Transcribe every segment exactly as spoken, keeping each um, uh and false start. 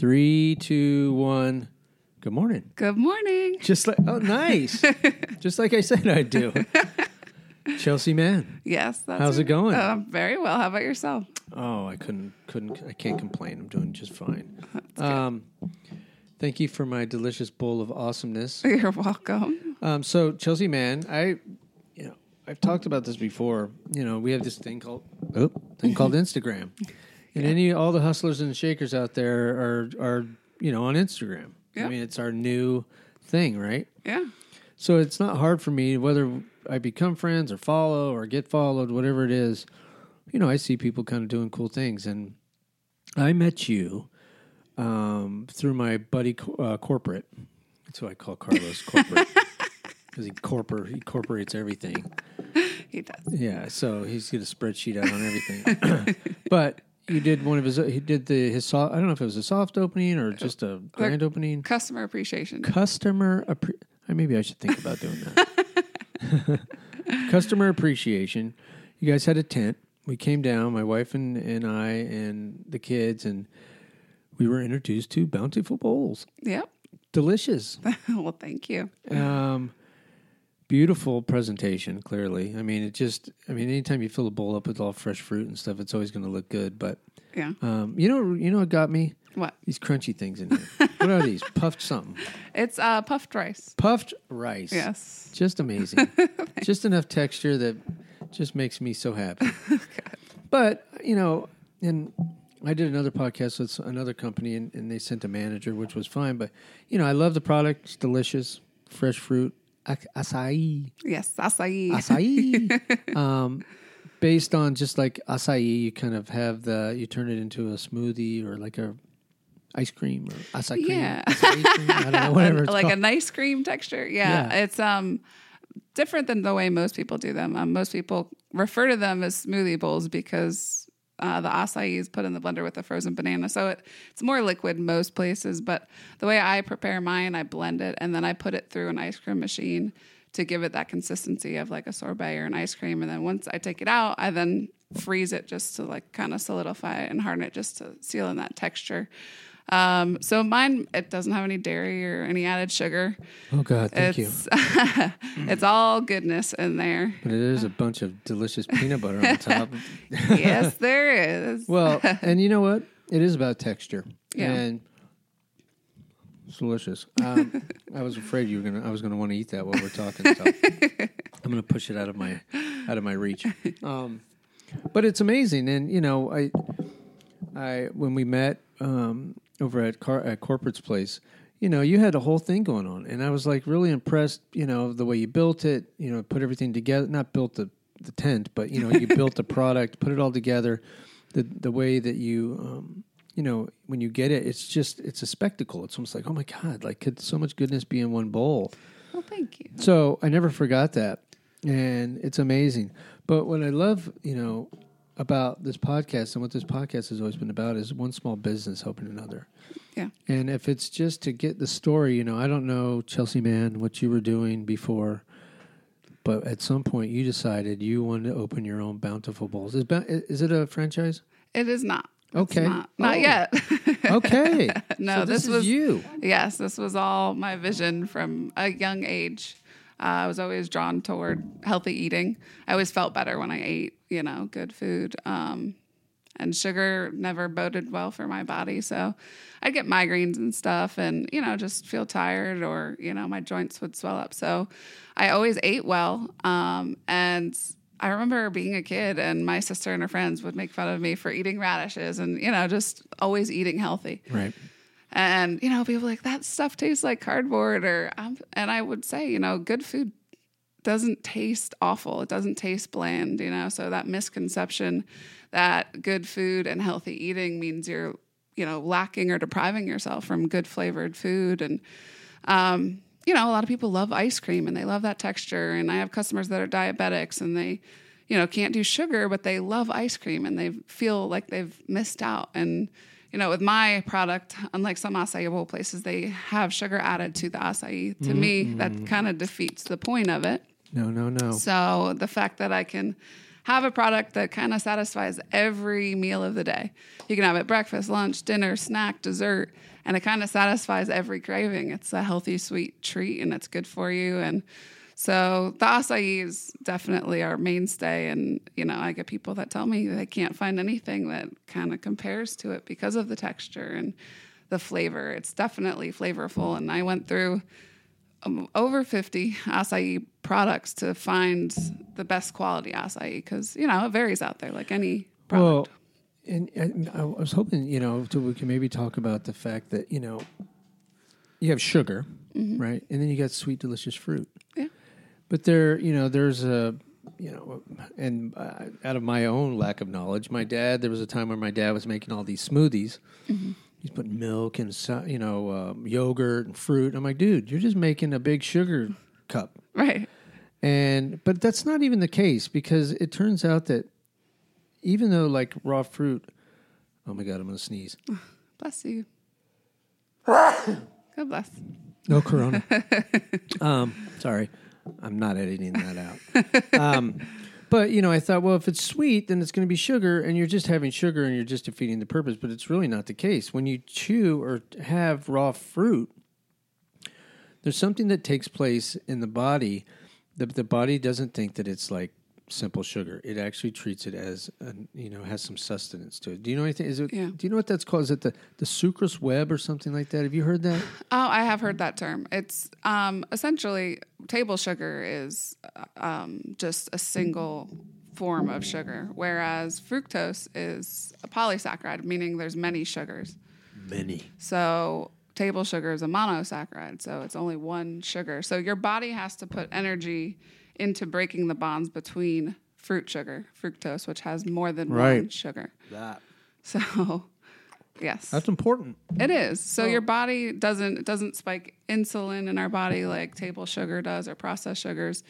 Three, two, one. Good morning. Good morning. Just like, oh, nice. Just like I said I'd do. Chelsea Mann. Yes. That's How's right. it going? Uh, very well. How about yourself? Oh, I couldn't, couldn't, I can't complain. I'm doing just fine. Um, thank you for my delicious bowl of awesomeness. You're welcome. Um, so Chelsea Mann, I, you know, I've talked about this before. You know, we have this thing called, oh, thing called Instagram. And Yeah. any all the hustlers and shakers out there are are you know on Instagram. Yeah. I mean, it's our new thing, right? Yeah. So it's not hard for me whether I become friends or follow or get followed, whatever it is. You know, I see people kind of doing cool things, and I met you um, through my buddy uh, Corporate. That's who I call Carlos Corporate because he corpor he incorporates everything. He does. Yeah, so he's got a spreadsheet out on everything, but. You did one of his. He did the his. Soft, I don't know if it was a soft opening or just a grand Like opening. Customer appreciation. Customer. Appre- maybe I should think about doing that. Customer appreciation. You guys had a tent. We came down. My wife and, and I and the kids, and we were introduced to Bountiful Bowls. Yep. Delicious. Well, thank you. Um, beautiful presentation, clearly. I mean, it just, I mean, anytime you fill a bowl up with all fresh fruit and stuff, it's always going to look good. But, Yeah. um, you know, you know what got me? What? These crunchy things in here. What are these? Puffed something. It's uh, puffed rice. Puffed rice. Yes. Just amazing. Just enough texture that just makes me so happy. But, you know, and I did another podcast with another company, and, and they sent a manager, which was fine. But, you know, I love the product. It's delicious. Fresh fruit. Acai. Yes. Acai. Acai. um, based on just like acai, you kind of have the, you turn it into a smoothie or like a ice cream or acai cream. Yeah. Acai cream. I don't know, whatever it's like called. a nice cream texture. Yeah. Yeah. It's um different than the way most people do them. Um, most people refer to them as smoothie bowls because uh, the acai is put in the blender with the frozen banana. So it, it's more liquid most places. But the way I prepare mine, I blend it and then I put it through an ice cream machine to give it that consistency of like a sorbet or an ice cream. And then once I take it out, I then freeze it just to like kind of solidify it and harden it just to seal in that texture. Um, so mine, it doesn't have any dairy or any added sugar. Oh, God, thank it's, you. It's all goodness in there. But it is a bunch of delicious peanut butter on top. Yes, there is. Well, and you know what? It is about texture. Yeah. And it's delicious. Um, I was afraid you were gonna. I was gonna want to eat that while we're talking. So I'm gonna push it out of my out of my reach. Um, but it's amazing, and you know, I, I when we met um, over at Car- at Corporate's place, you know, you had a whole thing going on, and I was like really impressed. You know, the way you built it. You know, put everything together. Not built the the tent, but you know, you built the product, put it all together. The the way that you. Um, You know, when you get it, it's just, it's a spectacle. It's almost like, oh my God, like could so much goodness be in one bowl? Well, thank you. So I never forgot that. And it's amazing. But what I love, you know, about this podcast and what this podcast has always been about is one small business helping another. Yeah. And if it's just to get the story, you know, I don't know, Chelsea Mann, what you were doing before, but at some point you decided you wanted to open your own Bountiful Bowls. Is, is it a franchise? It is not. Okay. It's not not Oh. yet. Okay. No, so this, this is was you. Yes, this was all my vision from a young age. Uh, I was always drawn toward healthy eating. I always felt better when I ate, you know, good food. Um, and sugar never boded well for my body. So I'd get migraines and stuff and, you know, just feel tired or, you know, my joints would swell up. So I always ate well. Um, and I remember being a kid and my sister and her friends would make fun of me for eating radishes and, you know, just always eating healthy. Right. And, you know, people were like, that stuff tastes like cardboard. Or, um, and I would say, you know, good food doesn't taste awful. It doesn't taste bland, you know. So that misconception that good food and healthy eating means you're, you know, lacking or depriving yourself from good flavored food. And, um, you know, a lot of people love ice cream and they love that texture. And I have customers that are diabetics and they, you know, can't do sugar, but they love ice cream and they feel like they've missed out. And, you know, with my product, unlike some acai bowl places, they have sugar added to the acai. To Mm-hmm. me, that kind of defeats the point of it. No, no, no. So the fact that I can have a product that kind of satisfies every meal of the day. You can have it breakfast, lunch, dinner, snack, dessert, and it kind of satisfies every craving. It's a healthy, sweet treat, and it's good for you. And so the acai is definitely our mainstay. And, you know, I get people that tell me they can't find anything that kind of compares to it because of the texture and the flavor. It's definitely flavorful. And I went through um, over fifty acai products to find the best quality acai because, you know, it varies out there like any product. Well, and, and I was hoping, you know, to, we can maybe talk about the fact that, you know, you have sugar, mm-hmm. right? And then you got sweet, delicious fruit. Yeah. But there, you know, there's a, you know, and uh, out of my own lack of knowledge, my dad, there was a time where my dad was making all these smoothies. Mm-hmm. He's putting milk and, you know, um, yogurt and fruit. I'm like, dude, you're just making a big sugar cup. Right. And, but that's not even the case because it turns out that even though like raw fruit, oh my God, I'm going to sneeze. Bless you. God bless. No Corona. um, sorry. I'm not editing that out. Um, but, you know, I thought, well, if it's sweet, then it's going to be sugar, and you're just having sugar, and you're just defeating the purpose. But it's really not the case. When you chew or have raw fruit, there's something that takes place in the body. The, the body doesn't think that it's like simple sugar. It actually treats it as, a, you know, has some sustenance to it. Do you know anything? Is it? Yeah. Do you know what that's called? Is it the, the sucrose web or something like that? Have you heard that? Oh, I have heard that term. It's um, essentially table sugar is um, just a single form of sugar, whereas fructose is a polysaccharide, meaning there's many sugars. Many. So table sugar is a monosaccharide, so it's only one sugar. So your body has to put energy into breaking the bonds between fruit sugar, fructose, which has more than right. one sugar. That. So, yes. That's important. It is. So oh. your body doesn't it doesn't spike insulin in our body like table sugar does or processed sugars.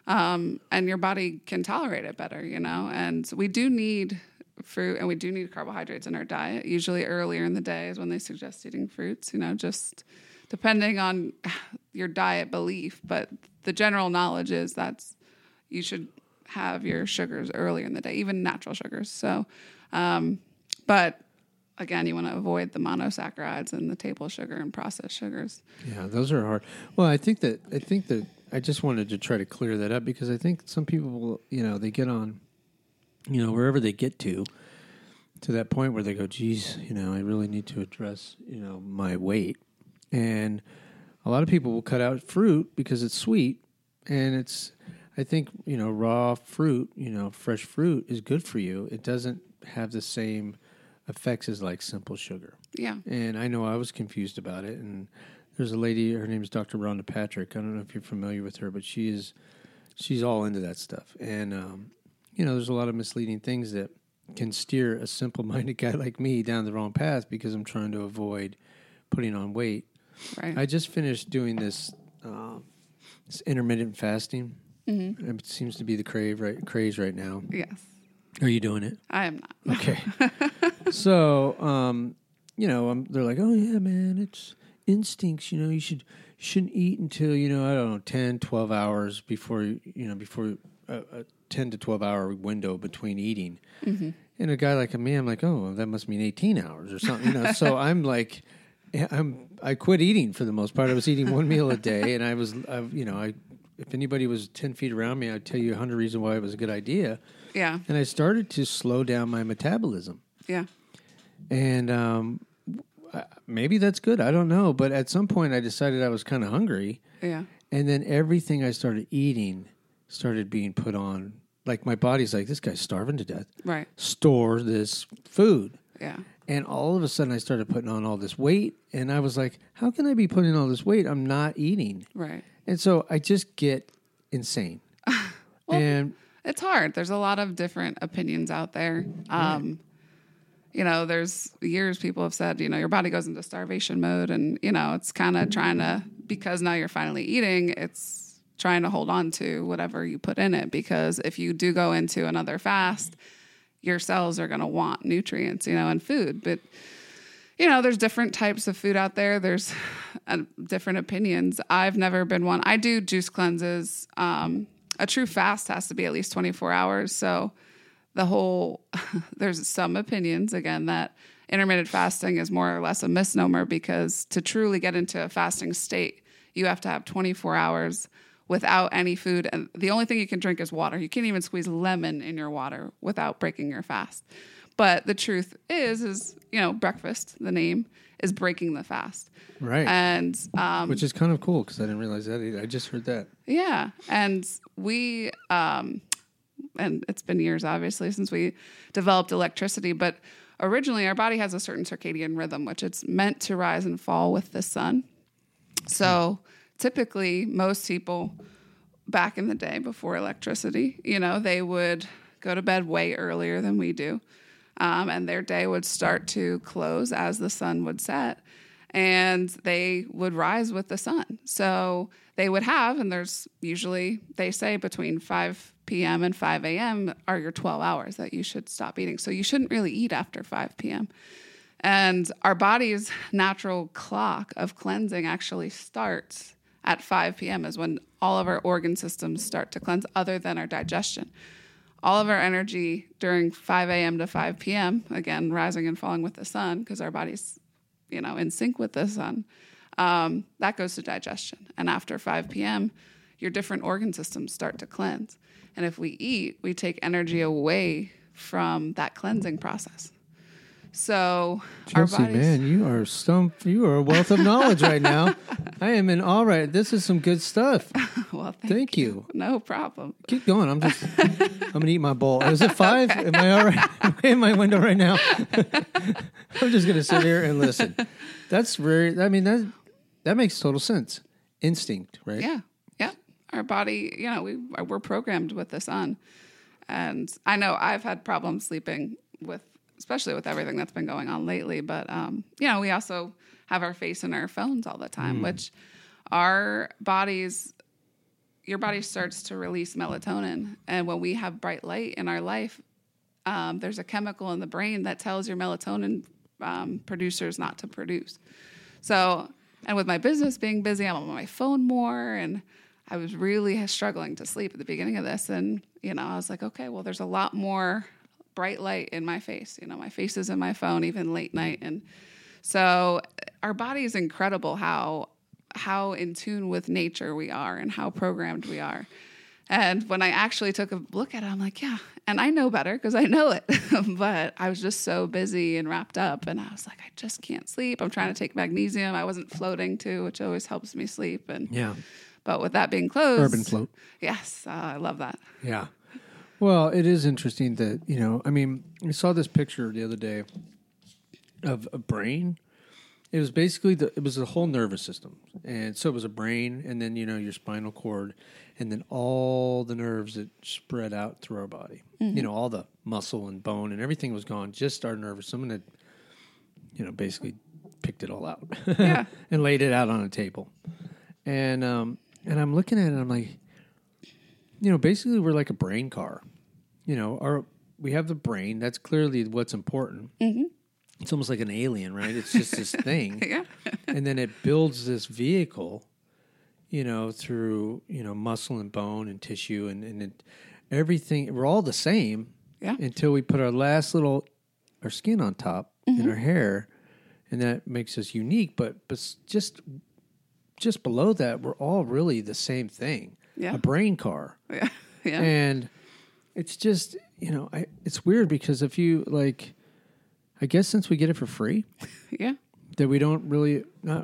Um, and your body can tolerate it better, you know. And we do need fruit and we do need carbohydrates in our diet. Usually earlier in the day is when they suggest eating fruits, you know, just depending on your diet belief. But the general knowledge is that you should have your sugars earlier in the day, even natural sugars. So, um, but again, you want to avoid the monosaccharides and the table sugar and processed sugars. Yeah, those are hard. Well, I think that I think that I just wanted to try to clear that up because I think some people will, you know, they get on, you know, wherever they get to, to that point where they go, geez, you know, I really need to address, you know, my weight. And a lot of people will cut out fruit because it's sweet. And it's, I think, you know, raw fruit, you know, fresh fruit is good for you. It doesn't have the same effects as like simple sugar. Yeah. And I know I was confused about it. And there's a lady, her name is Doctor Rhonda Patrick. I don't know if you're familiar with her, but she is, she's all into that stuff. And, um, you know, there's a lot of misleading things that can steer a simple-minded guy like me down the wrong path because I'm trying to avoid putting on weight. Right. I just finished doing this, uh, this intermittent fasting. Mm-hmm. It seems to be the crave right, craze right now. Yes. Are you doing it? I am not. Okay. So, um, you know, um, they're like, oh, yeah, man, it's instincts. You know, you, should, you shouldn't eat until, you know, I don't know, ten, twelve hours before, you know, before a, a ten to twelve hour window between eating. Mm-hmm. And a guy like me, I'm like, oh, well, that must mean eighteen hours or something. You know, so I'm like, I'm, I quit eating for the most part. I was eating one meal a day, and I was, I, you know, I, if anybody was ten feet around me, I'd tell you a hundred reasons why it was a good idea. Yeah. And I started to slow down my metabolism. Yeah. And um, maybe that's good. I don't know. But at some point, I decided I was kind of hungry. Yeah. And then everything I started eating started being put on. Like, my body's like, this guy's starving to death. Right. Store this food. Yeah. And all of a sudden, I started putting on all this weight. And I was like, how can I be putting all this weight? I'm not eating. Right. And so I just get insane. Well, and it's hard. There's a lot of different opinions out there. Um, right. You know, there's years people have said, you know, your body goes into starvation mode. And, you know, it's kind of trying to, because now you're finally eating, it's trying to hold on to whatever you put in it. Because if you do go into another fast, your cells are going to want nutrients, you know, and food. But, you know, there's different types of food out there. There's uh, different opinions. I've never been one. I do juice cleanses. Um, a true fast has to be at least twenty-four hours. So the whole, there's some opinions, again, that intermittent fasting is more or less a misnomer, because to truly get into a fasting state, you have to have twenty-four hours without any food. And the only thing you can drink is water. You can't even squeeze lemon in your water without breaking your fast. But the truth is, is, you know, breakfast, the name, is breaking the fast. Right. And, um, which is kind of cool, because I didn't realize that either. I just heard that. Yeah. And we, um, and it's been years, obviously, since we developed electricity, but originally our body has a certain circadian rhythm, which it's meant to rise and fall with the sun. So typically most people back in the day before electricity, you know, they would go to bed way earlier than we do. Um, and their day would start to close as the sun would set, and they would rise with the sun. So they would have, and there's usually, they say between five p.m. and five a.m. are your twelve hours that you should stop eating. So you shouldn't really eat after five p.m. And our body's natural clock of cleansing actually starts at five p.m. is when all of our organ systems start to cleanse, other than our digestion. All of our energy during five a.m. to five p.m., again, rising and falling with the sun, because our body's, you know, in sync with the sun, um, that goes to digestion. And after five p.m., your different organ systems start to cleanse. And if we eat, we take energy away from that cleansing process. So Chelsea, our bodies, man, you are some you are a wealth of knowledge right now. I am in awe. Right, this is some good stuff. well, thank, Thank you. you. No problem. Keep going. I'm just. I'm gonna eat my bowl. Is it five? Okay. Am I all right? Am I in my window right now? I'm just gonna sit here and listen. That's very. I mean that that makes total sense. Instinct, right? Yeah, yeah. Our body, you know, we we're programmed with the sun, and I know I've had problems sleeping with. Especially with everything that's been going on lately. But, um, you know, we also have our face in our phones all the time, mm. which our bodies, your body starts to release melatonin. And when we have bright light in our life, um, there's a chemical in the brain that tells your melatonin um, producers not to produce. So, and with my business being busy, I'm on my phone more, and I was really struggling to sleep at the beginning of this. And, you know, I was like, okay, well, there's a lot more bright light in my face. You know, my face is in my phone, even late night. And so our body is incredible how how in tune with nature we are and how programmed we are. And when I actually took a look at it, I'm like, yeah, and I know better because I know it. But I was just so busy and wrapped up, and I was like, I just can't sleep. I'm trying to take magnesium. I wasn't floating too, which always helps me sleep. And yeah. But with that being closed, Urban float. Yes, uh, I love that. Yeah. Well, it is interesting that, you know, I mean, I saw this picture the other day of a brain. It was basically, the it was the whole nervous system. And so it was a brain, and then, you know, your spinal cord, and then all the nerves that spread out through our body. Mm-hmm. You know, all the muscle and bone and everything was gone, just our nervous. Someone had, you know, basically picked it all out. Yeah. And laid it out on a table. And, um, and I'm looking at it, and I'm like, you know, basically we're like a brain car. You know, our we have the brain. That's clearly what's important. Mm-hmm. It's almost like an alien, right? It's just this thing. Yeah. And then it builds this vehicle, you know, through, you know, muscle and bone and tissue and, and it, everything. We're all the same yeah. until we put our last little, our skin on top mm-hmm. and our hair, and that makes us unique. But, but just, just below that, we're all really the same thing. Yeah. A brain car. Yeah. Yeah. And it's just, you know, I, it's weird because if you like, I guess since we get it for free, yeah, that we don't really, not,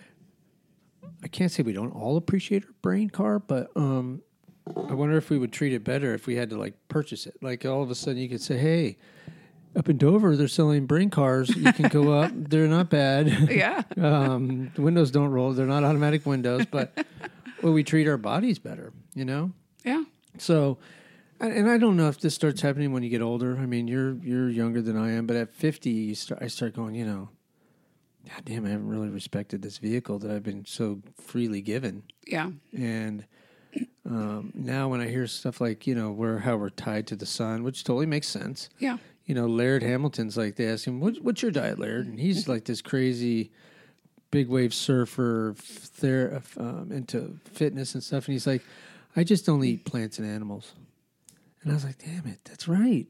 I can't say we don't all appreciate our brain car, but um, I wonder if we would treat it better if we had to like purchase it. Like all of a sudden you could say, hey, up in Dover, they're selling brain cars. You can go up. They're not bad. Yeah. um, the windows don't roll. They're not automatic windows, but well, we treat our bodies better, you know? Yeah. So, and I don't know if this starts happening when you get older. I mean, you're you're younger than I am, but at fifty, you start, I start going, you know, God damn, I haven't really respected this vehicle that I've been so freely given. Yeah. And um, now when I hear stuff like, you know, where how we're tied to the sun, which totally makes sense. Yeah. You know, Laird Hamilton's like, they ask him, what, what's your diet, Laird? And he's like this crazy big wave surfer, there um, into fitness and stuff. And he's like, I just don't eat plants and animals. And I was like, damn it, that's right.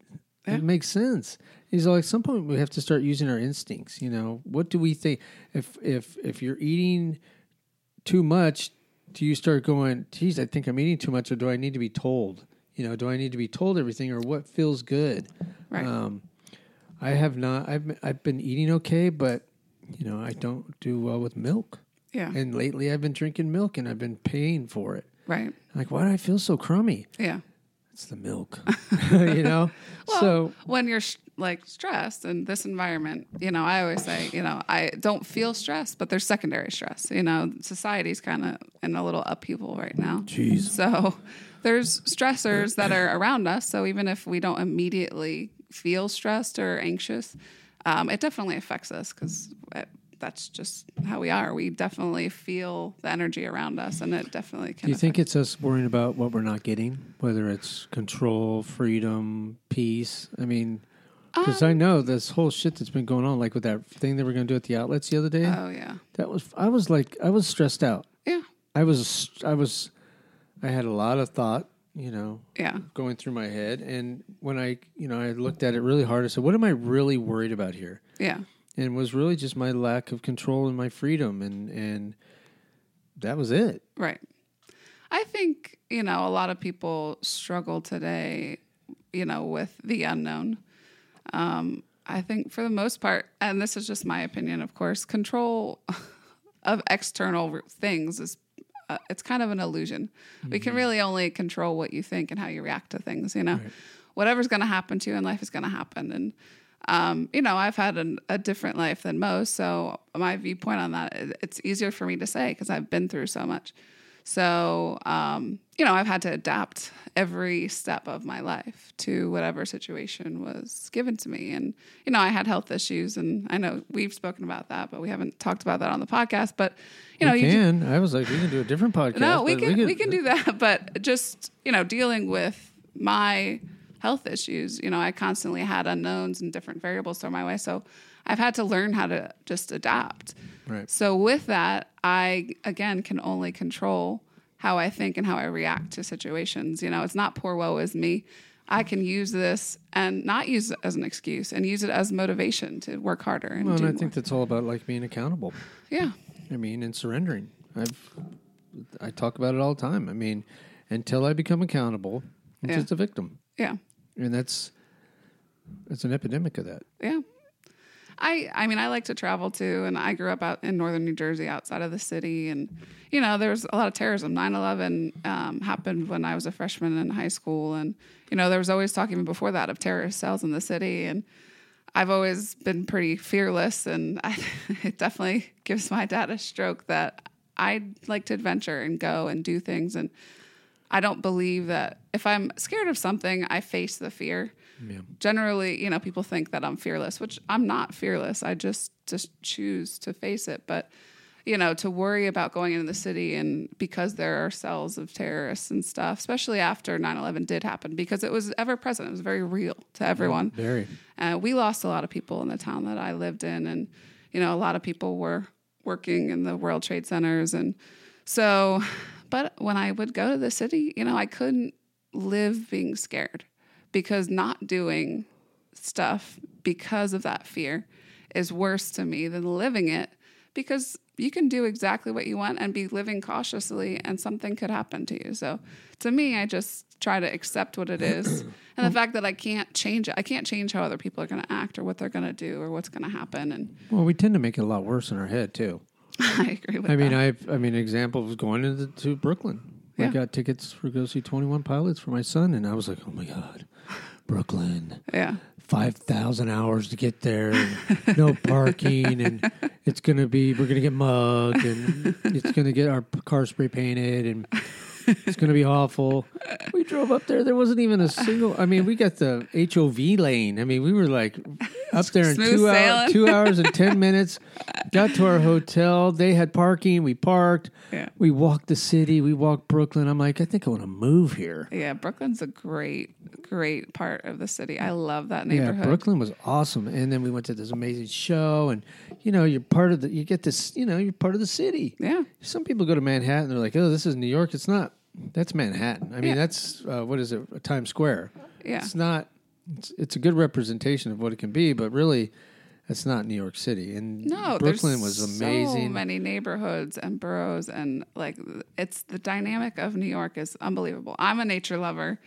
Yeah. It makes sense. He's like, at some point we have to start using our instincts. You know, what do we think? If if if you're eating too much, do you start going, geez, I think I'm eating too much, or do I need to be told? You know, do I need to be told everything, or what feels good? Right. Um, I have not. I've been, I've been eating okay, but you know, I don't do well with milk. Yeah. And lately, I've been drinking milk, and I've been paying for it. Right. Like, why do I feel so crummy? Yeah. It's the milk, you know? Well, so when you're sh- like stressed in this environment, you know, I always say, you know, I don't feel stressed, but there's secondary stress. You know, society's kind of in a little upheaval right now. Jeez. So there's stressors that are around us. So even if we don't immediately feel stressed or anxious, um, it definitely affects us because that's just how we are. We definitely feel the energy around us, and it definitely can. do you affect think it's us worrying about what we're not getting, whether it's control, freedom, peace? I mean, because Um, I know this whole shit that's been going on, like with that thing they were going to do at the outlets the other day. Oh yeah, That was, I was like, I was stressed out. yeah, I was, I was, I had a lot of thought, you know, yeah, going through my head. And when I, you know, I looked at it really hard, I said, what am I really worried about here? yeah. And it was really just my lack of control and my freedom. And, and that was it. Right. I think, you know, a lot of people struggle today, you know, with the unknown. Um, I think for the most part, and this is just my opinion, of course, control of external things is, uh, it's kind of an illusion. Mm-hmm. We can really only control what you think and how you react to things, you know. Right. Whatever's going to happen to you in life is going to happen. And, um, you know, I've had an, a different life than most. So my viewpoint on that, it's easier for me to say because I've been through so much. So, um, you know, I've had to adapt every step of my life to whatever situation was given to me. And, you know, I had health issues, and I know we've spoken about that, but we haven't talked about that on the podcast. But, you know, we you can. I was like, we can do a different podcast. No, we but can, we can, we can do that. But just, you know, dealing with my health issues, you know, I constantly had unknowns and different variables thrown my way. So I've had to learn how to just adapt. Right. So with that, I, again, can only control how I think and how I react to situations. You know, it's not poor woe is me. I can use this and not use it as an excuse and use it as motivation to work harder. And well, do and I more. think that's all about like being accountable. Yeah. I mean, and surrendering. I've, I talk about it all the time. I mean, until I become accountable, I'm Yeah. just a victim. Yeah. And that's, it's an epidemic of that. Yeah. I I mean, I like to travel too, and I grew up out in northern New Jersey outside of the city, and, you know, there was a lot of terrorism. nine eleven um, happened when I was a freshman in high school, and, you know, there was always talk even before that of terrorist cells in the city, and I've always been pretty fearless, and I, it definitely gives my dad a stroke that I like to adventure and go and do things, and I don't believe that if I'm scared of something, I face the fear. Yeah. Generally, you know, people think that I'm fearless, which I'm not fearless. I just just choose to face it. But, you know, to worry about going into the city and because there are cells of terrorists and stuff, especially after nine eleven did happen, because it was ever present. It was very real to everyone. Yeah, very. Uh, we lost a lot of people in the town that I lived in. And, you know, a lot of people were working in the World Trade Centers. And so, but when I would go to the city, you know, I couldn't live being scared. Because not doing stuff because of that fear is worse to me than living it, because you can do exactly what you want and be living cautiously and something could happen to you. So to me, I just try to accept what it is and the fact that I can't change it. I can't change how other people are going to act or what they're going to do or what's going to happen. And well, we tend to make it a lot worse in our head too. I agree with I that. mean, I've, I mean, example was going into to Brooklyn. Yeah. I got tickets for go see twenty-one Pilots for my son, and I was like, oh my God, Brooklyn. Yeah. five thousand hours to get there, and no parking, and it's going to be, we're going to get mugged, and it's going to get our car spray painted, and it's going to be awful. We drove up there. There wasn't even a single, I mean, we got the H O V lane. I mean, we were like up there in Smooth two, hour, sailing. two hours and ten minutes. Got to our hotel. They had parking. We parked. Yeah. We walked the city. We walked Brooklyn. I'm like, I think I want to move here. Yeah, Brooklyn's a great, great part of the city. I love that neighborhood. Yeah, Brooklyn was awesome. And then we went to this amazing show, and you know, you're part of the, you get this, you know, you're part of the city. Yeah. Some people go to Manhattan, they're like, oh, this is New York. It's not. That's Manhattan. I mean, Yeah. that's, uh, what is it, Times Square. Yeah. It's not, it's it's a good representation of what it can be, but really, it's not New York City. And No, Brooklyn there's was amazing. so many neighborhoods and boroughs, and like it's the dynamic of New York is unbelievable. I'm a nature lover,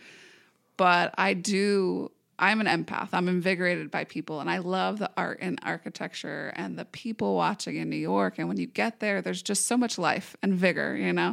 but I do. I'm an empath. I'm invigorated by people, and I love the art and architecture and the people watching in New York. And when you get there, there's just so much life and vigor, you know?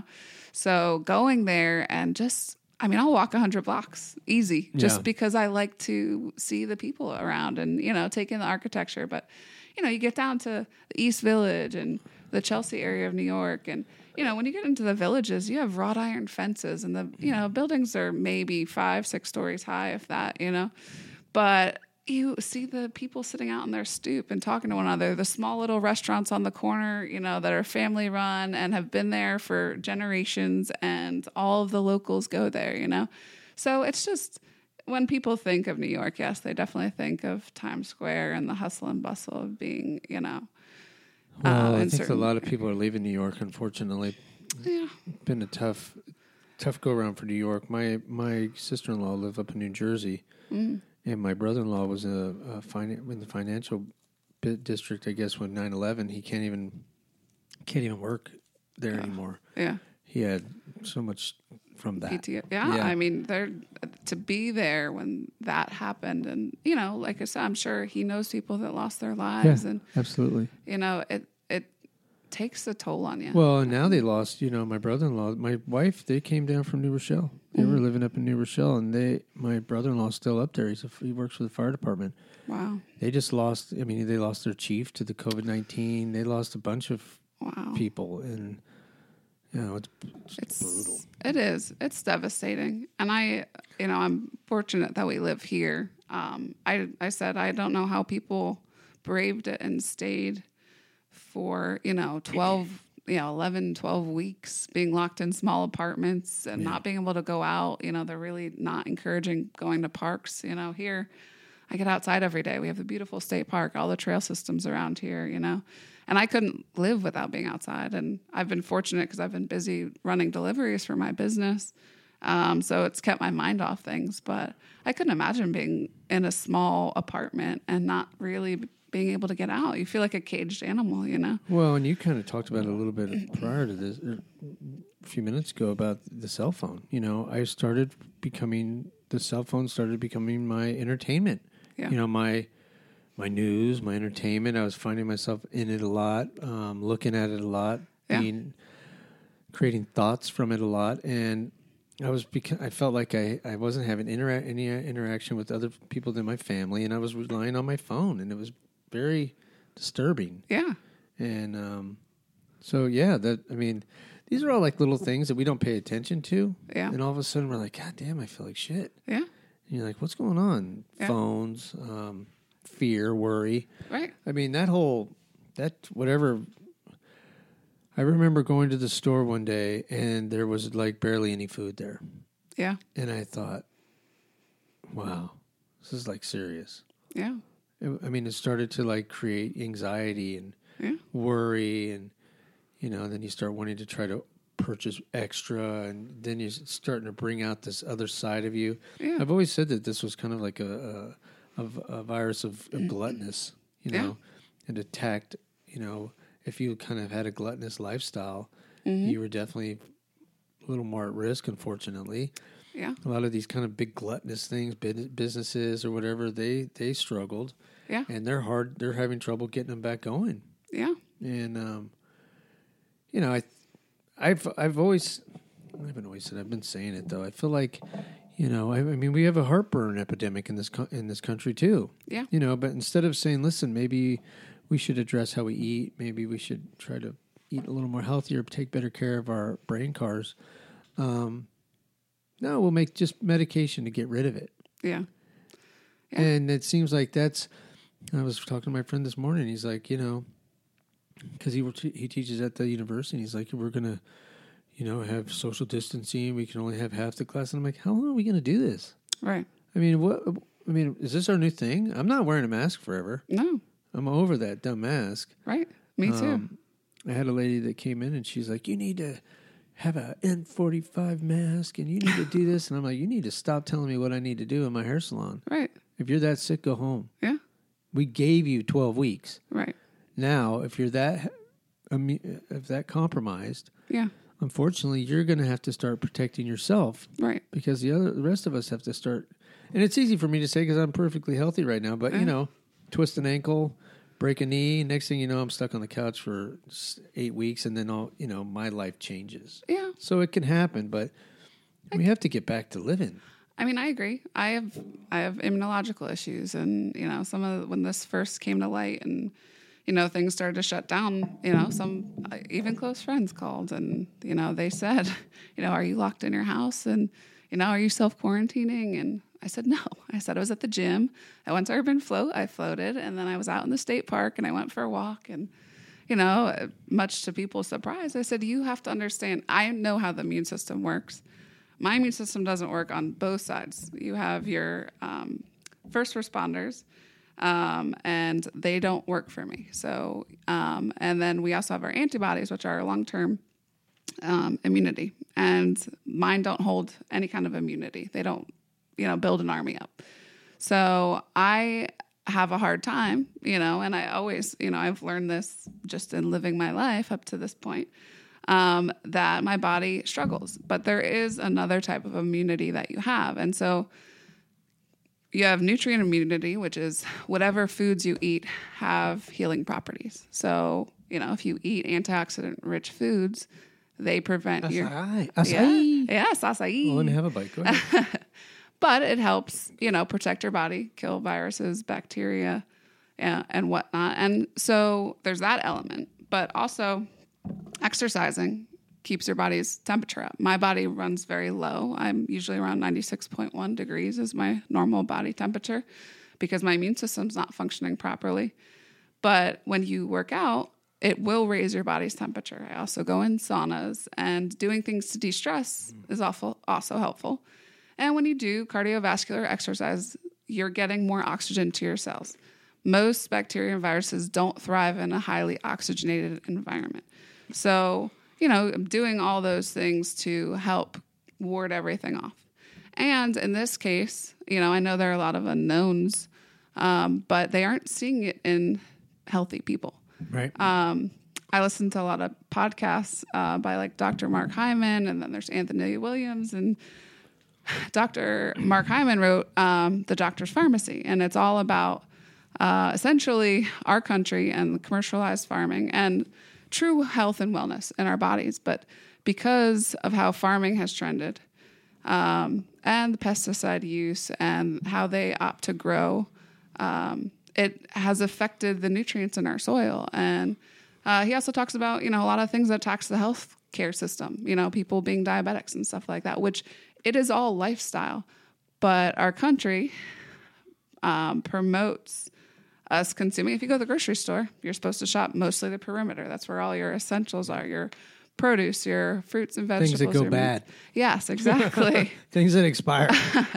So going there and just, I mean, I'll walk one hundred blocks easy just Yeah. because I like to see the people around and, you know, take in the architecture. But, you know, you get down to the East Village and the Chelsea area of New York, and you know, when you get into the villages, you have wrought iron fences, and the you know buildings are maybe five, six stories high, if that. You know, but you see the people sitting out on their stoop and talking to one another. The small little restaurants on the corner, you know, that are family run and have been there for generations, and all of the locals go there. You know, so it's just. When people think of New York, yes, they definitely think of Times Square and the hustle and bustle of being, you know. Well, uh, I in think a certain- lot of people are leaving New York, unfortunately. Yeah. Been a tough, tough go around for New York. My my sister in law lived up in New Jersey, Mm. and my brother in law was a, a finan- in the financial bit district. I guess when nine eleven, he can't even can't even work there Yeah. anymore. Yeah. He had so much from that. P T O. Yeah, Yeah. I mean, they're to be there when that happened, and you know, like I said, I'm sure he knows people that lost their lives, and Absolutely. you know, it it takes a toll on you. Well, and now they lost. You know, my brother-in-law, my wife, they came down from New Rochelle. They were Mhm. living up in New Rochelle, and they, my brother-in-law's still up there. He's a, he works for the fire department. Wow, They just lost. I mean, they lost their chief to the COVID nineteen. They lost a bunch of wow, people, and you know, it's, it's, it's brutal. It is. It's devastating, and I, you know, I'm fortunate that we live here. Um, I I said I don't know how people braved it and stayed for you know twelve. You know, eleven, twelve weeks being locked in small apartments and Yeah. not being able to go out. You know, they're really not encouraging going to parks. You know, here I get outside every day. We have the beautiful state park, all the trail systems around here, you know, and I couldn't live without being outside. And I've been fortunate because I've been busy running deliveries for my business. Um, so it's kept my mind off things. But I couldn't imagine being in a small apartment and not really being able to get out. You feel like a caged animal, you know? Well, and you kind of talked about it a little bit prior to this, or a few minutes ago, about the cell phone. You know, I started becoming the cell phone started becoming my entertainment. Yeah. You know, my my news, my entertainment. I was finding myself in it a lot, um, looking at it a lot, Yeah. being creating thoughts from it a lot, and I was beca- I felt like I, I wasn't having intera- any interaction with other people than my family, and I was relying on my phone, and it was very disturbing. Yeah. And um, so, yeah, that I mean, these are all like little things that we don't pay attention to. Yeah. And all of a sudden, we're like, God damn, I feel like shit. Yeah. And you're like, what's going on? Yeah. Phones, um, fear, worry. Right. I mean, that whole, that whatever. I remember going to the store one day and there was like barely any food there. Yeah. And I thought, wow, this is like serious. Yeah. It- I mean, it started to like create anxiety and Yeah. worry, and you know, then you start wanting to try to purchase extra, and then you're starting to bring out this other side of you. Yeah. I've always said that this was kind of like a a, of a virus of, of gluttonous, you Yeah. know, and attacked. You know, if you kind of had a gluttonous lifestyle, Mhm. you were definitely a little more at risk. Unfortunately, Yeah. a lot of these kind of big gluttonous things, bid- businesses or whatever, they they struggled. Yeah. And they're hard. They're having trouble getting them back going. Yeah. And um, you know, I, I've I've always, I haven't always said. I've been saying it though. I feel like, you know, I, I mean, we have a heartburn epidemic in this co- in this country too. Yeah. You know, but instead of saying, listen, maybe we should address how we eat. Maybe we should try to eat a little more healthier, take better care of our brain cars. Um, no, we'll make just medication to get rid of it. Yeah. Yeah. And it seems like that's. I was talking to my friend this morning. He's like, you know, because he he teaches at the university. And he's like, we're gonna, you know, have social distancing. We can only have half the class. And I'm like, how long are we gonna do this? Right. I mean, what? I mean, is this our new thing? I'm not wearing a mask forever. No. I'm over that dumb mask. Right. Me too. Um, I had a lady that came in and she's like, you need to have a N forty-five mask and you need to do this. And I'm like, you need to stop telling me what I need to do in my hair salon. Right. If you're that sick, go home. Yeah. We gave you twelve weeks. Right. Now, if you're that, if that compromised, yeah, unfortunately, you're going to have to start protecting yourself. Right. Because the other, the rest of us have to start. And it's easy for me to say because I'm perfectly healthy right now. But, yeah. you know, twist an ankle, break a knee. Next thing you know, I'm stuck on the couch for eight weeks. And then, all you know, my life changes. Yeah. So it can happen. But we have to get back to living. I mean, I agree. I have I have immunological issues. And, you know, some of the, when this first came to light and, you know, things started to shut down, you know, some even close friends called and, you know, they said, you know, are you locked in your house? And, you know, are you self-quarantining? And I said, no. I said I was at the gym. I went to Urban Float. I floated. And then I was out in the state park and I went for a walk. And, you know, much to people's surprise, I said, you have to understand, I know how the immune system works. My immune system doesn't work on both sides. You have your um, first responders, um, and they don't work for me. So, um, and then we also have our antibodies, which are long-term um, immunity. And mine don't hold any kind of immunity. They don't, you know, build an army up. So I have a hard time, you know, and I always, you know, I've learned this just in living my life up to this point. Um, that my body struggles. But there is another type of immunity that you have. And so you have nutrient immunity, which is whatever foods you eat have healing properties. So, you know, if you eat antioxidant-rich foods, they prevent acai. your... Acai. Yeah, yes, acai. Well, let me have a bite. Go ahead. But it helps, you know, protect your body, kill viruses, bacteria, yeah, and whatnot. And so there's that element. But also... exercising keeps your body's temperature up. My body runs very low. I'm usually around ninety-six point one degrees is my normal body temperature because my immune system's not functioning properly. But when you work out, it will raise your body's temperature. I also go in saunas, and doing things to de-stress is awful, also helpful. And when you do cardiovascular exercise, you're getting more oxygen to your cells. Most bacteria and viruses don't thrive in a highly oxygenated environment. So, you know, I'm doing all those things to help ward everything off. And in this case, you know, I know there are a lot of unknowns, um, but they aren't seeing it in healthy people. Right. Um, I listen to a lot of podcasts uh, by like Doctor Mark Hyman, and then there's Anthony Williams, and Doctor Mark Hyman wrote um, The Doctor's Pharmacy, and it's all about uh, essentially our country and commercialized farming and true health and wellness in our bodies. But because of how farming has trended um, and the pesticide use and how they opt to grow, um, it has affected the nutrients in our soil. And uh, he also talks about, you know, a lot of things that tax the health care system, you know, people being diabetics and stuff like that, which it is all lifestyle. But our country um, promotes us consuming. If you go to the grocery store, you're supposed to shop mostly the perimeter. That's where all your essentials are, your produce, your fruits and vegetables. Things that go your bad. Meat. Yes, exactly. Things that expire.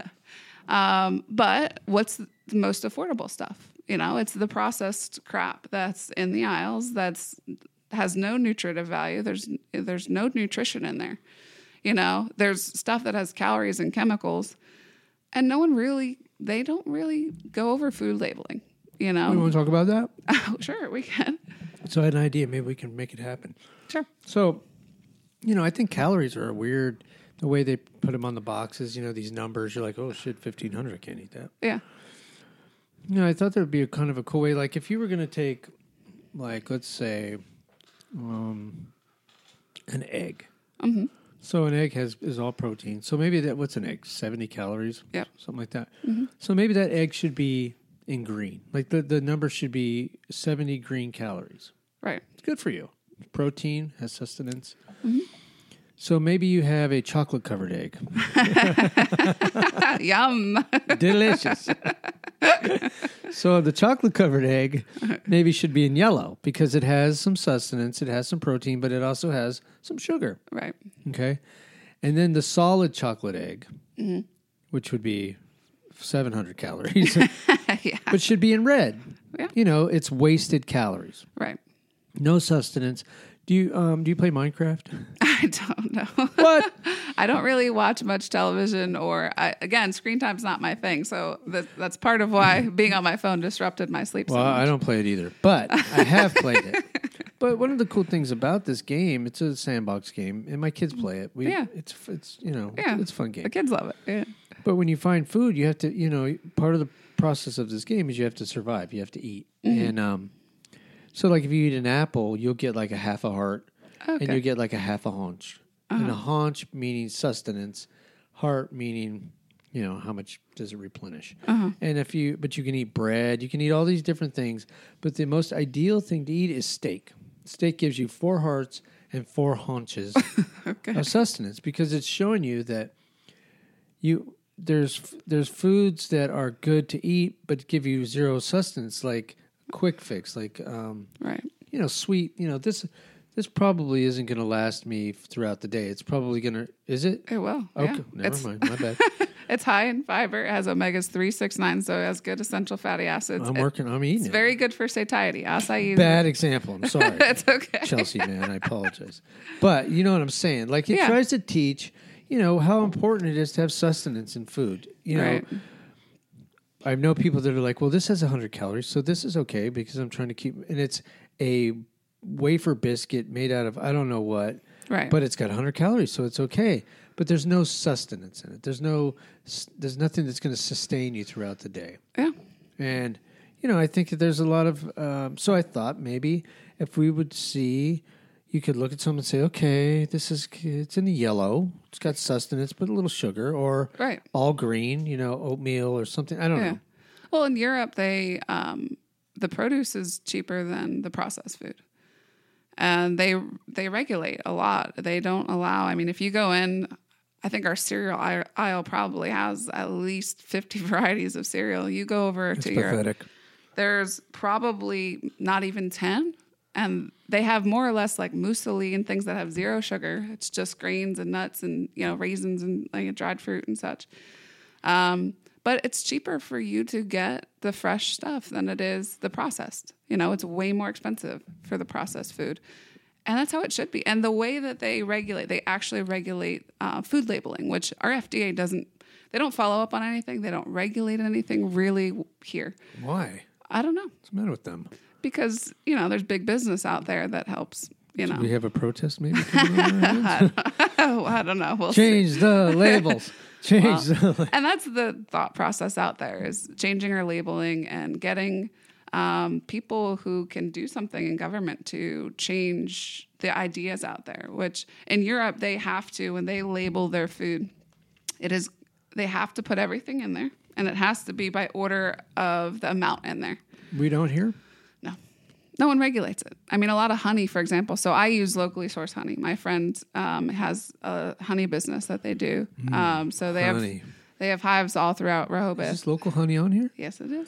um, but what's the most affordable stuff? You know, it's the processed crap that's in the aisles that's has no nutritive value. There's there's no nutrition in there. You know, there's stuff that has calories and chemicals, and no one really, they don't really go over food labeling. You know, We want to talk about that? Oh, sure, we can. So I had an idea. Maybe we can make it happen. Sure. So, you know, I think calories are weird. The way they put them on the boxes, you know, these numbers, you're like, oh, shit, fifteen hundred, I can't eat that. Yeah. You know, I thought there would be a kind of a cool way. Like, if you were going to take, like, let's say, um, an egg. Mm-hmm. So an egg has is all protein. So maybe that, what's an egg? seventy calories? Yeah. Something like that. Mm-hmm. So maybe that egg should be in green. Like the, the number should be seventy green calories. Right. It's good for you. Protein, has sustenance. Mm-hmm. So maybe you have a chocolate covered egg. Yum. Delicious. So the chocolate covered egg maybe should be in yellow because it has some sustenance, it has some protein, but it also has some sugar. Right. Okay. And then the solid chocolate egg, mm-hmm. which would be seven hundred calories, Yeah. but should be in red. Yeah. You know, it's wasted calories. Right. No sustenance. Do you um do you play Minecraft? I don't know. What? I don't really watch much television, or I, again, screen time's not my thing. So that, that's part of why being on my phone disrupted my sleep. Well, so much. I don't play it either, but I have played it. But one of the cool things about this game, it's a sandbox game, and my kids play it. We, Yeah. it's it's you know Yeah. it's a fun game. The kids love it. Yeah. But when you find food, you have to you know part of the process of this game is you have to survive. You have to eat, Mm-hmm. and um, so like if you eat an apple, you'll get like a half a heart. Okay. And you get like a half a haunch. Uh-huh. And a haunch meaning sustenance, heart meaning, you know, how much does it replenish. Uh-huh. And if you, but you can eat bread, you can eat all these different things. But the most ideal thing to eat is steak. Steak gives you four hearts and four haunches Okay. of sustenance because it's showing you that you there's there's foods that are good to eat but give you zero sustenance, like quick fix, like um, Right. you know, sweet. You know, this. This probably isn't going to last me throughout the day. It's probably going to, is it? It will. Okay, Yeah. never It's- mind. My bad. It's high in fiber. It has omegas three, six, nine, so it has good essential fatty acids. I'm It- working. I'm eating It's it. very good for satiety. Acai is Bad example. I'm sorry, It's okay. Chelsea. Man, I apologize. But you know what I'm saying. Like it Yeah. tries to teach, you know, how important it is to have sustenance in food. You know, Right. I know people that are like, well, this has one hundred calories, so this is okay because I'm trying to keep, and it's a wafer biscuit made out of I don't know what. Right. But it's got one hundred calories, so it's okay. But there's no sustenance in it. There's no, there's nothing that's going to sustain you throughout the day. Yeah. And you know, I think that there's a lot of. Um, so I thought maybe if we would see, you could look at something and say, okay, this is it's in the yellow. It's got sustenance, but a little sugar, or Right. all green. You know, oatmeal or something. I don't Yeah. know. Well, in Europe, they um, the produce is cheaper than the processed food, and they they regulate a lot. They don't allow. I mean, if you go in, I think our cereal aisle aisle probably has at least fifty varieties of cereal. You go over It's to Europe, pathetic. there's probably not even ten, and they have more or less like muesli and things that have zero sugar. It's just grains and nuts and you know raisins and like dried fruit and such. Um, but it's cheaper for you to get the fresh stuff than it is the processed. You know, it's way more expensive for the processed food. And that's how it should be. And the way that they regulate, they actually regulate uh, food labeling, which our F D A doesn't, they don't follow up on anything. They don't regulate anything really here. Why? I don't know. What's the matter with them? Because, you know, there's big business out there that helps, you know. Do we have a protest maybe coming on our hands? oh, I don't know. We'll see. Change the labels. Change Well, the labels. And that's the thought process out there is changing our labeling and getting um, people who can do something in government to change the ideas out there, which in Europe, they have to, when they label their food, it is, they have to put everything in there and it has to be by order of the amount in there. We don't hear? No. No one regulates it. I mean, a lot of honey, for example. So I use locally sourced honey. My friend um, has a honey business that they do. Mm, um, so they honey. have they have hives all throughout Rehoboth. Is this local honey on here? Yes, it is.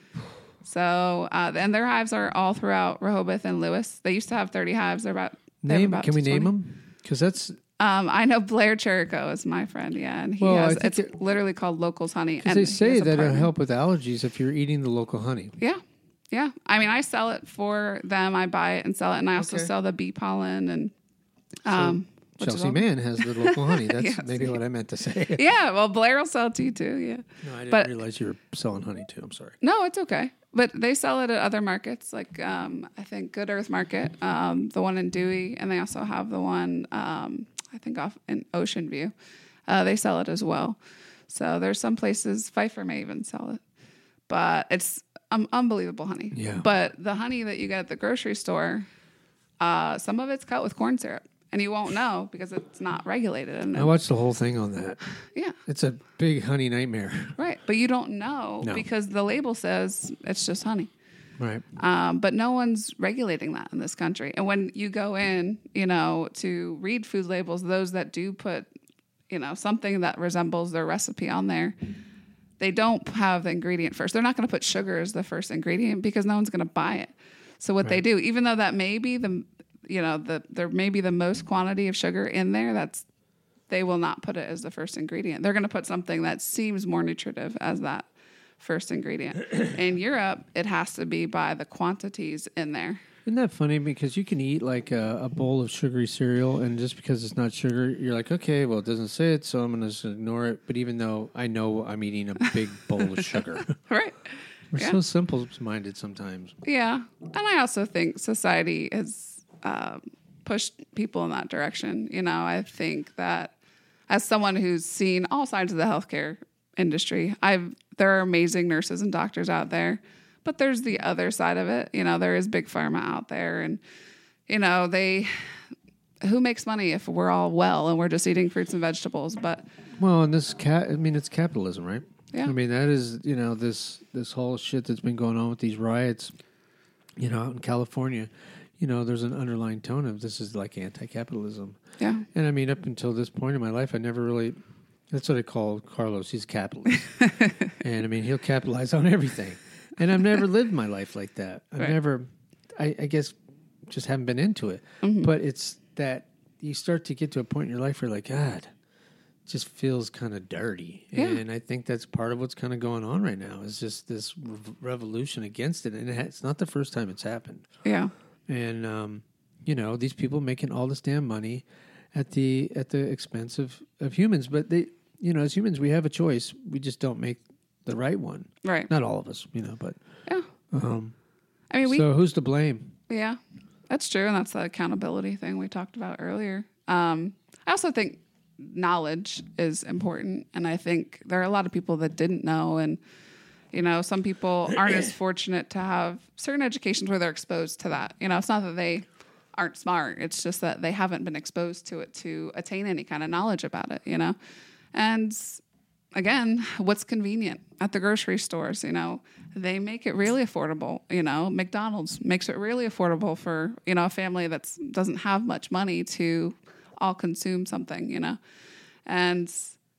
So uh, and their hives are all throughout Rehoboth and Lewis. They used to have thirty hives. They're about they have Name? about Can we name twenty. them? Because that's Um, I know Blair Cherico is my friend. Yeah, and he Well, I has think it's it- literally called Locals Honey. because And they he say has a that it'll partner. help with allergies if you're eating the local honey. Yeah. Yeah. I mean, I sell it for them. I buy it and sell it. And I also Okay. sell the bee pollen and, um, which is Chelsea all- Mann has the local honey. That's Yes. maybe what I meant to say. yeah. Well, Blair will sell tea too. Yeah. No, I didn't But- realize you were selling honey too. I'm sorry. No, it's okay. But they sell it at other markets, like, um, I think Good Earth Market, um, the one in Dewey. And they also have the one, um, I think off in Ocean View. Uh, they sell it as well. So there's some places, Pfeiffer may even sell it, but it's um, unbelievable honey. Yeah. But the honey that you get at the grocery store, uh, some of it's cut with corn syrup, and you won't know because it's not regulated. And I watched the whole thing on that. yeah, It's a big honey nightmare. right. But you don't know No. because the label says it's just honey. Right. Um, but no one's regulating that in this country. And when you go in, you know, to read food labels, those that do put, you know, something that resembles their recipe on there, they don't have the ingredient first. They're not going to put sugar as the first ingredient because no one's going to buy it. So what they Right. do, even though that may be the, you know, the there may be the most quantity of sugar in there, that's they will not put it as the first ingredient. They're going to put something that seems more nutritive as that first ingredient. In Europe, it has to be by the quantities in there. Isn't that funny? Because you can eat like a, a bowl of sugary cereal, and just because it's not sugar, you're like, okay, well, it doesn't say it, so I'm going to just ignore it. But even though I know I'm eating a big bowl of sugar, Right. we're Yeah. so simple-minded sometimes. Yeah. And I also think society has um, pushed people in that direction. You know, I think that as someone who's seen all sides of the healthcare industry, I've there are amazing nurses and doctors out there, but there's the other side of it. You know, there is big pharma out there, and you know, they who makes money if we're all well and we're just eating fruits and vegetables? But Well, and this cat, I mean, it's capitalism, right? yeah, I mean, that is, you know, this this whole shit that's been going on with these riots, you know, out in California. You know, there's an underlying tone of this is like anti-capitalism. yeah, And I mean, up until this point in my life, I never really, that's what I call Carlos. He's a capitalist. And I mean, he'll capitalize on everything. And I've never lived my life like that. I've Right. never, I, I guess, just haven't been into it. Mm-hmm. But it's that you start to get to a point in your life where you're like, God, it just feels kind of dirty. Yeah. And I think that's part of what's kind of going on right now is just this rev- revolution against it. And it ha- it's not the first time it's happened. yeah, And um, you know, these people making all this damn money at the at the expense of, of humans. But they, you know, as humans, we have a choice. We just don't make the right one. right, Not all of us, you know. But yeah. um, I mean, we so who's to blame? Yeah, that's true. And that's the accountability thing we talked about earlier. Um, I also think knowledge is important. And I think there are a lot of people that didn't know. And, you know, some people aren't as fortunate to have certain educations where they're exposed to that. You know, it's not that they aren't smart. It's just that they haven't been exposed to it to attain any kind of knowledge about it, you know? And again, what's convenient at the grocery stores, you know, they make it really affordable. You know, McDonald's makes it really affordable for, you know, a family that doesn't have much money to all consume something, you know. And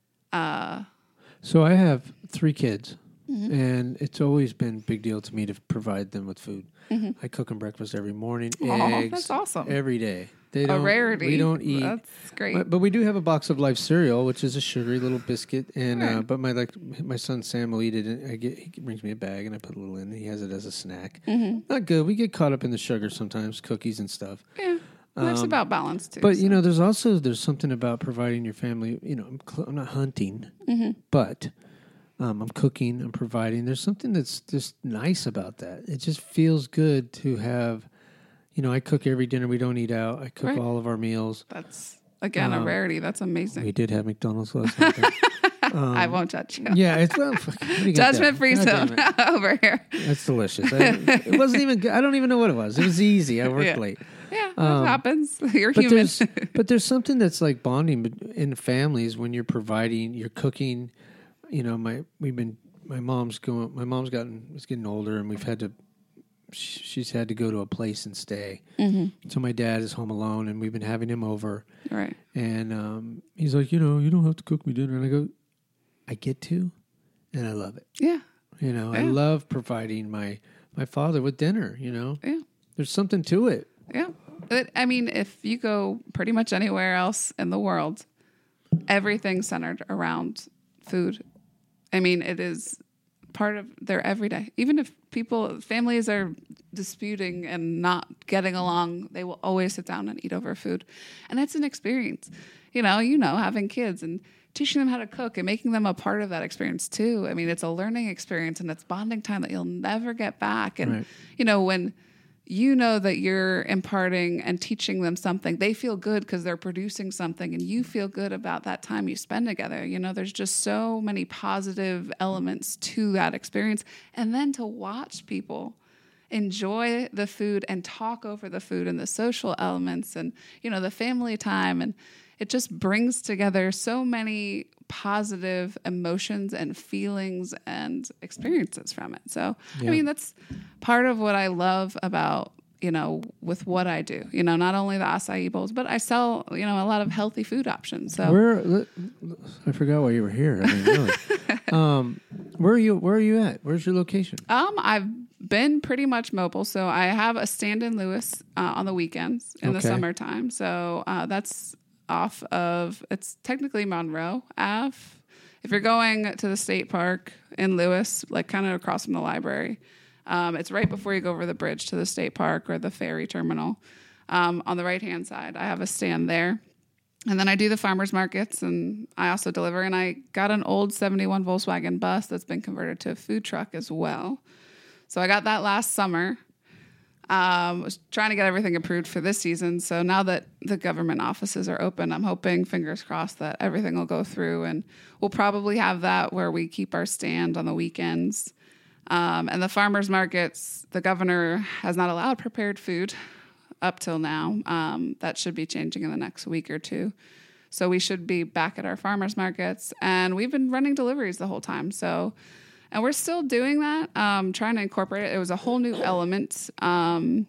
uh, So I have three kids, Mm-hmm. and it's always been a big deal to me to provide them with food. Mm-hmm. I cook them breakfast every morning, Aw, eggs, that's awesome. every day. They a don't, rarity. We don't eat. That's great. But, but we do have a box of Life cereal, which is a sugary little biscuit. And uh, Right. but my like my son Sam will eat it. And I get he brings me a bag, and I put a little in. And he has it as a snack. Mm-hmm. Not good. We get caught up in the sugar sometimes, cookies and stuff. yeah. There's about balance too. But so. you know, there's also there's something about providing your family. You know, I'm, cl- I'm not hunting, Mm-hmm. but um, I'm cooking. I'm providing. There's something that's just nice about that. It just feels good to have. You know, I cook every dinner. We don't eat out. I cook Right. all of our meals. That's, again, a Um, rarity. That's amazing. We did have McDonald's last night. though. I won't judge you. Yeah, it's well, fuck, what do you got Judgment free there? God zone damn it. over here. That's delicious. I, it wasn't even. good. I don't even know what it was. It was easy. I worked Yeah. late. Yeah, that Um, happens. You're But human. there's but there's something that's like bonding bet- in families when you're providing, you're cooking. You know, my we've been my mom's going. My mom's gotten is getting older, and we've had to. sh- She's had to go to a place and stay. Mm-hmm. So my dad is home alone, and we've been having him over. Right. And um, he's like, you know, you don't have to cook me dinner. And I go, I get to, and I love it. Yeah. You know, I Yeah. love providing my my father with dinner. You know, Yeah. there's something to it. Yeah. It, I mean, if you go pretty much anywhere else in the world, everything's centered around food. I mean, it is part of their everyday. Even if people, families are disputing and not getting along, they will always sit down and eat over food. And it's an experience. You know, you know, having kids and teaching them how to cook and making them a part of that experience too. I mean, it's a learning experience and it's bonding time that you'll never get back. And, Right. you know, when you know that you're imparting and teaching them something, they feel good because they're producing something and you feel good about that time you spend together. You know, there's just so many positive elements to that experience. And then to watch people enjoy the food and talk over the food and the social elements and, you know, the family time. And it just brings together so many positive emotions and feelings and experiences from it. So, Yeah. I mean, that's part of what I love about, you know, with what I do, you know, not only the acai bowls, but I sell, you know, a lot of healthy food options. So Where I forgot why you were here. I mean, really. um, where are you? Where are you at? Where's your location? um, I've been pretty much mobile. So I have a stand in Lewis uh, on the weekends in the Okay. summertime. So uh, that's off of, it's technically Monroe Ave. If you're going to the state park in Lewis, like kind of across from the library, Um, it's right before you go over the bridge to the state park or the ferry terminal. Um, on the right-hand side, I have a stand there. And then I do the farmers markets, and I also deliver. And I got an old seventy-one Volkswagen bus that's been converted to a food truck as well. So I got that last summer. Um, was trying to get everything approved for this season. So now that the government offices are open, I'm hoping, fingers crossed, that everything will go through. And we'll probably have that where we keep our stand on the weekends. Um, and the farmers markets, the governor has not allowed prepared food up till now. Um, that should be changing in the next week or two. So we should be back at our farmers markets. And we've been running deliveries the whole time. So, and we're still doing that, um, trying to incorporate it. It was a whole new element. Um,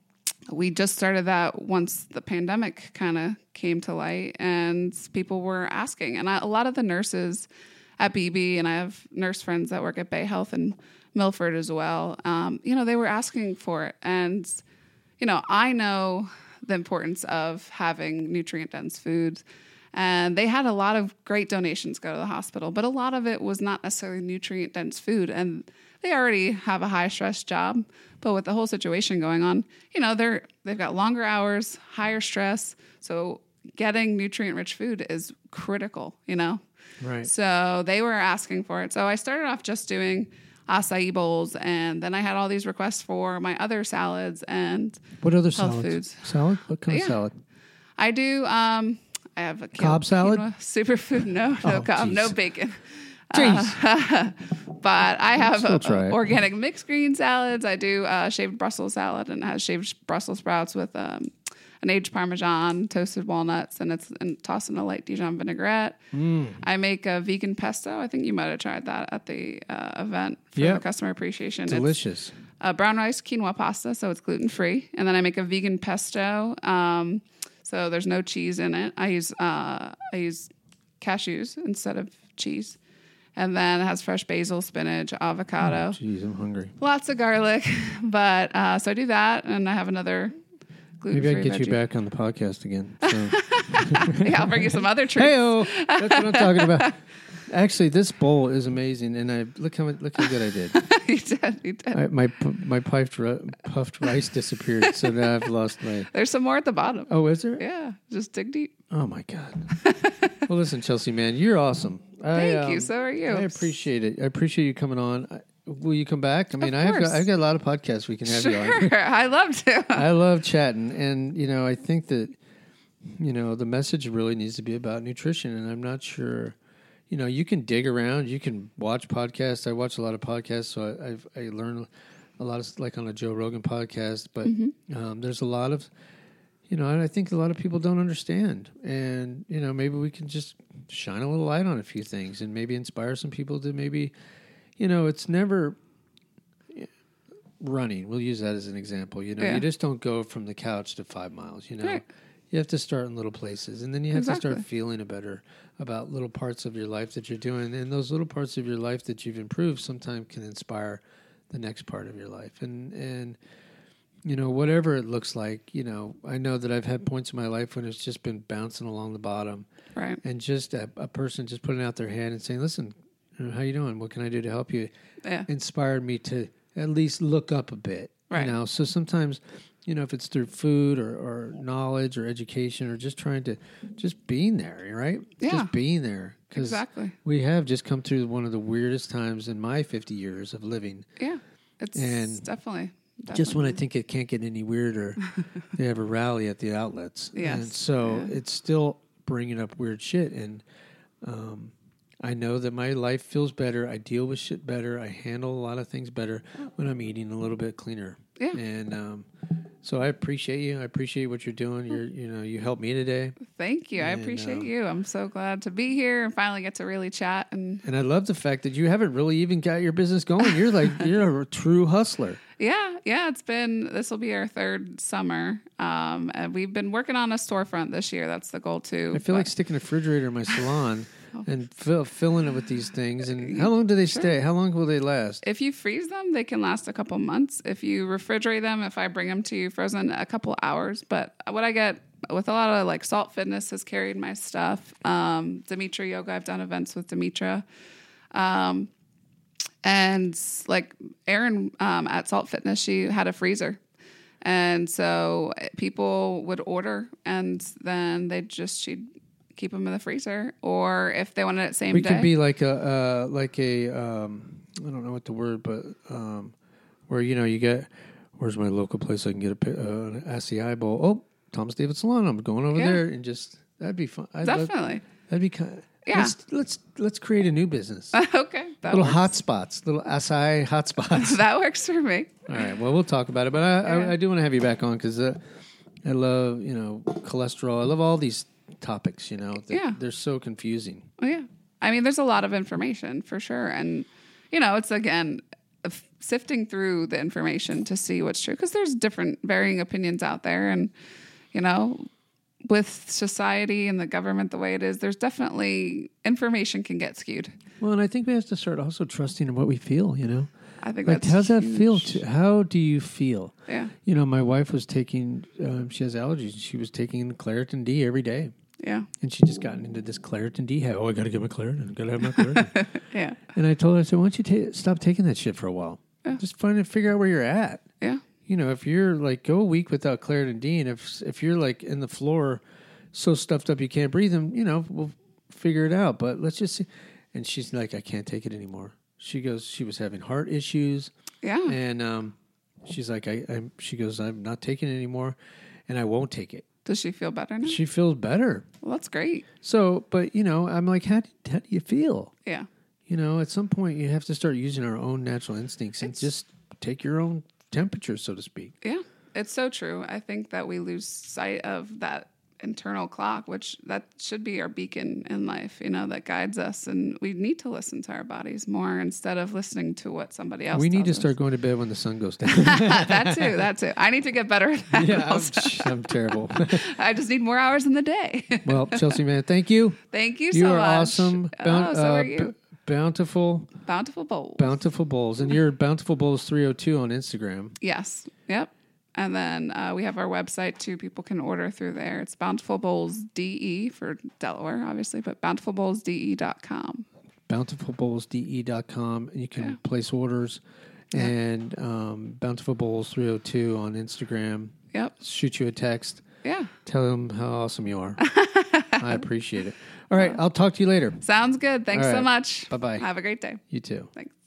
we just started that once the pandemic kind of came to light and people were asking. And I, a lot of the nurses at B B, and I have nurse friends that work at Bay Health and Milford as well, um, you know, they were asking for it. And you know, I know the importance of having nutrient-dense foods, and they had a lot of great donations go to the hospital, but a lot of it was not necessarily nutrient-dense food, and they already have a high-stress job, but with the whole situation going on, you know, they're, they've got longer hours, higher stress, so getting nutrient-rich food is critical, you know? Right. So they were asking for it. So I started off just doing acai bowls, and then I had all these requests for my other salads and what other health salads? foods. Salad? What kind Yeah. of salad? I do. Um, I have a Cobb quinoa, salad? quinoa, superfood. No, no Oh, cob, geez. no bacon. Jeez. Uh, but I have Still uh, try it. organic mixed green salads. I do uh, shaved Brussels salad, and it has shaved Brussels sprouts with um, an aged Parmesan, toasted walnuts, and it's and tossed in a light Dijon vinaigrette. Mm. I make a vegan pesto. I think you might have tried that at the uh, event for Yep. the customer appreciation. Delicious. It's a brown rice quinoa pasta, so it's gluten free. And then I make a vegan pesto. Um, so there's no cheese in it. I use uh, I use cashews instead of cheese. And then it has fresh basil, spinach, avocado, Jeez, I'm hungry. lots of garlic. But uh, so I do that, and I have another gluten Maybe free. I can get you back on the podcast again. So. Yeah, I'll bring you some other treats. Hey-o! That's what I'm talking about. Actually, this bowl is amazing, and I look how look how good I did. You did. You did. I, my my puffed ri- puffed rice disappeared, so now I've lost my. There's some more at the bottom. Oh, is there? Yeah, just dig deep. Oh my God. Well, listen, Chelsea, man, you're awesome. Thank I, you. um, So are you. I appreciate it. I appreciate you coming on. I, will you come back? I mean, Of I have course. got, I've got a lot of podcasts we can have you on. Sure, I love to. I love chatting, and you know, I think that you know the message really needs to be about nutrition, and I'm not sure. You know, you can dig around, you can watch podcasts. I watch a lot of podcasts, so I, I've, I learn a lot of, like on a Joe Rogan podcast. But Mm-hmm. um, there's a lot of, you know, and I think a lot of people don't understand. And you know, maybe we can just shine a little light on a few things, and maybe inspire some people to maybe, you know, it's never running. We'll use that as an example. You know, Yeah. you just don't go from the couch to five miles. You know. Right. You have to start in little places, and then you have Exactly. to start feeling a better about little parts of your life that you're doing, and those little parts of your life that you've improved sometimes can inspire the next part of your life. And and you know, whatever it looks like, you know, I know that I've had points in my life when it's just been bouncing along the bottom, Right. and just a, a person just putting out their hand and saying, "Listen, you know, how you doing? What can I do to help you?" Yeah. Inspired me to at least look up a bit. Right. You know, so sometimes, you know, if it's through food or, or knowledge or education or just trying to, just being there, right? Yeah. Just being there. 'Cause Exactly. we have just come through one of the weirdest times in my fifty years of living. Yeah. It's And definitely, definitely. Just when I think it can't get any weirder, they have a rally at the outlets. Yes. And so Yeah. it's still bringing up weird shit. And um, I know that my life feels better. I deal with shit better. I handle a lot of things better when I'm eating a little bit cleaner. Yeah. And um, so I appreciate you. I appreciate what you're doing. You're, you know, you helped me today. Thank you. I And, appreciate uh, you. I'm so glad to be here and finally get to really chat. And And I love the fact that you haven't really even got your business going. You're like, you're a true hustler. yeah, yeah, it's been, this will be our third summer. Um, and we've been working on a storefront this year. That's the goal too. I feel But like sticking a refrigerator in my salon and fill, filling it with these things. And how long do they stay? How long will they last? if you freeze them, they can last a couple months. If you refrigerate them, if I bring them to you frozen, a couple hours. But what I get with a lot of like Salt Fitness has carried my stuff. Um, Dimitra Yoga, I've done events with Dimitra. Um, And like Erin um, at Salt Fitness, she had a freezer. And so people would order and then they'd just, she'd keep them in the freezer. Or if they wanted it same we day. could be like a, uh, like a, um, I don't know what the word, but um, where, you know, you get, where's my local place I can get a, uh, an acai bowl? Oh, Thomas David Salon. I'm going over Yeah. there and just, that'd be fun. I'd Definitely. Love, that'd be kind of, Yeah. Let's, let's, let's create a new business. Okay. That Little works. hot spots, little acai hot spots. That works for me. All right. Well, we'll talk about it, but I, Yeah. I, I do want to have you back on because uh, I love, you know, cholesterol. I love all these topics, you know. They're, Yeah. they're so confusing. Oh, yeah. I mean, there's a lot of information for sure. And, you know, it's again, f- sifting through the information to see what's true because there's different varying opinions out there. And, you know, with society and the government the way it is, there's definitely information can get skewed. Well, and I think we have to start also trusting in what we feel, you know. I think Like, that's how's that huge. feel? To, how do you feel? Yeah. You know, my wife was taking, um, she has allergies. She was taking Claritin D every day. Yeah. And she just gotten into this Claritin D. Oh, I got to get my Claritin. I got to have my Claritin. Yeah. And I told her, I said, why don't you ta- stop taking that shit for a while? Yeah. Just find and figure out where you're at. Yeah. You know, if you're like, go a week without Claritin D, and if if you're like in the floor so stuffed up you can't breathe, then, you know, we'll figure it out. But let's just see. And she's like, I can't take it anymore. She goes, she was having heart issues. Yeah. And um, she's like, I, I, she goes, I'm not taking it anymore, and I won't take it. Does she feel better now? She feels better. Well, that's great. So, but, you know, I'm like, how do, how do you feel? Yeah. You know, at some point you have to start using our own natural instincts and It's- just take your own temperature, so to speak. Yeah. It's so true. I think that we lose sight of that internal clock, which that should be our beacon in life, you know, that guides us. And we need to listen to our bodies more instead of listening to what somebody else We need to tells us. start going to bed when the sun goes down. That too. That too. I need to get better at that. Yeah, I'm, also. I'm terrible. I just need more hours in the day. Well, Chelsea, man, thank you. Thank you, You so are much. awesome. Oh, Boun- so uh, are you. b- bountiful, Bountiful Bowls. bountiful bowls, and you're Bountiful Bowls three oh two on Instagram. Yes. Yep. And then uh, we have our website too. People can order through there. It's Bountiful Bowls D E for Delaware, obviously, but bountiful bowls d e dot com. bountiful bowls d e dot com, and you can Yeah. place orders. Yeah. And um, Bountiful Bowls three oh two on Instagram. Yep. Shoot you a text. Yeah. Tell them how awesome you are. I appreciate it. All right, I'll talk to you later. Sounds good. Thanks All so right. much. Bye-bye. Have a great day. You too. Thanks.